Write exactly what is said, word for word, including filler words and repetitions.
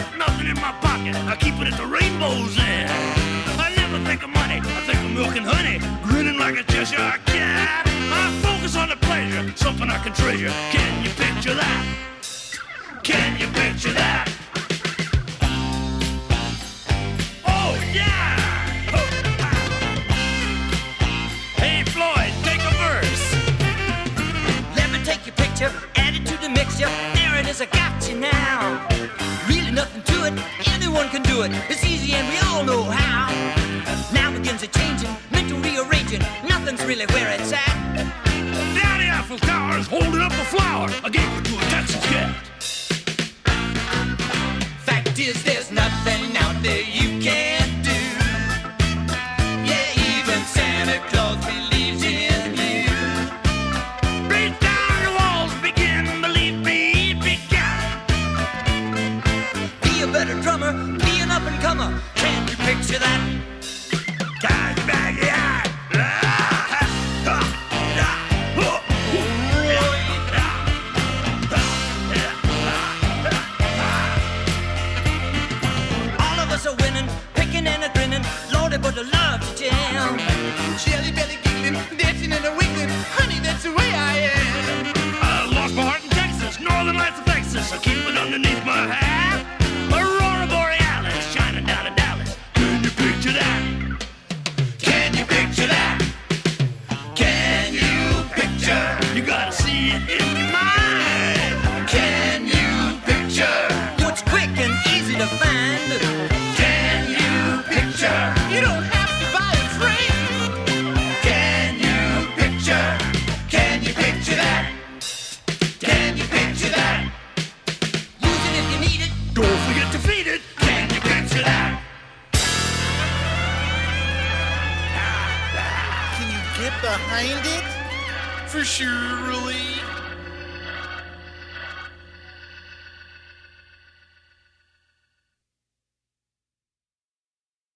nothing in my pocket. I keep it at the Rainbow's End. I never think of money, I think of milk and honey. Grinning like a Cheshire cat. I focus on the pleasure, something I can treasure. Can you picture that? Can you picture that? Oh yeah! Hey Floyd, take a verse. Let me take your picture, add it to the mixture. There it is, I got you now. Really nothing to it, anyone can do it. It's easy and we all know how. Now begins a changing, mental rearranging. Nothing's really where it's at. Down the Eiffel Tower is holding up a flower. I gave it to a Texas cat. Fact is, there's nothing out there you can't do. Yeah, even Santa Claus believes in you. Break down the walls, begin, believe me, begin. Be a better drummer, be an up-and-comer. Can you picture that? Can you bag it out? All of us are winning, picking and a grinning. Lordy, but I love to jam. Jelly belly giggling, dancing and a wiggling. Honey, that's the way I am. I lost my heart in Texas, northern lights of Texas. I keep it underneath my hat. Aurora Borealis, shining down in Dallas. Can you picture that? Can you picture that? Can you picture? You gotta see it in your mind. Can you picture? What's quick and easy to find? Can you picture? You don't have to buy a frame. Can you picture? Can you picture that? Can you picture that? Use it if you need it. Don't forget to feed it. Can you picture that? Can you get behind it? For surely.